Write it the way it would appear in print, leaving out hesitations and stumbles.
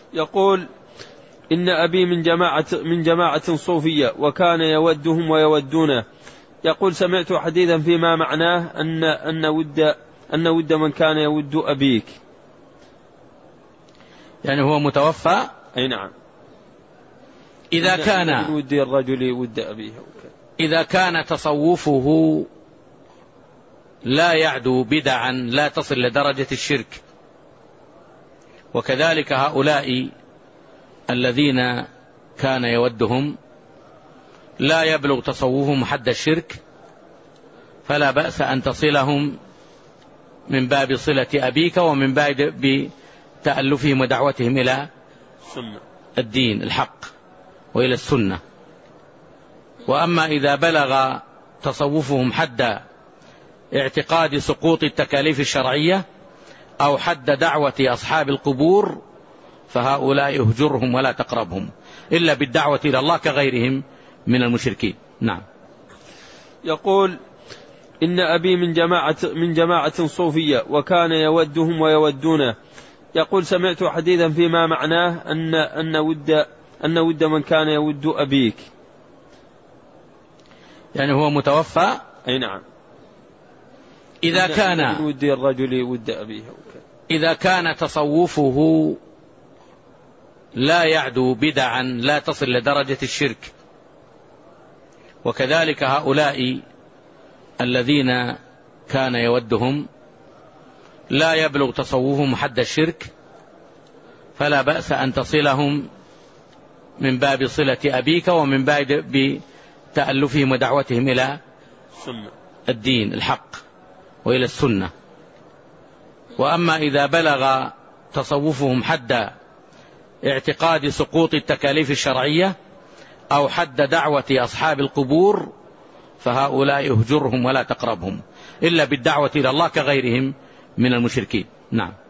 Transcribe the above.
يقول: إن أبي من جماعة صوفية وكان يودهم ويودونه. يقول: سمعت حديثا فيما معناه أن ود من كان يود أبيك. يعني هو متوفى. أي نعم. إذا كان ود الرجل ود أبيه. إذا كان تصوفه لا يعدو بدعا لا تصل لدرجة الشرك، وكذلك هؤلاء الذين كان يودهم لا يبلغ تصوفهم حد الشرك، فلا بأس أن تصلهم من باب صلة أبيك ومن باب تألفهم ودعوتهم إلى الدين الحق وإلى السنة. وأما إذا بلغ تصوفهم حد اعتقاد سقوط التكاليف الشرعية أو حد دعوة أصحاب القبور فهؤلاء اهجرهم ولا تقربهم إلا بالدعوة إلى الله كغيرهم من المشركين. نعم. يقول: إن أبي من جماعة صوفية وكان يودهم ويودونه. يقول: سمعت حديثا فيما معناه أن ود من كان يود أبيك. يعني هو متوفى. أي نعم. إذا كان ود الرجل ود أبيه. إذا كان تصوفه لا يعدو بدعا لا تصل لدرجة الشرك، وكذلك هؤلاء الذين كان يودهم لا يبلغ تصوفهم حد الشرك، فلا بأس أن تصلهم من باب صلة أبيك ومن باب تألفهم ودعوتهم إلى الدين الحق وإلى السنة. وأما إذا بلغ تصوفهم حد اعتقاد سقوط التكاليف الشرعية أو حد دعوة أصحاب القبور فهؤلاء اهجرهم ولا تقربهم إلا بالدعوة إلى الله كغيرهم من المشركين. نعم.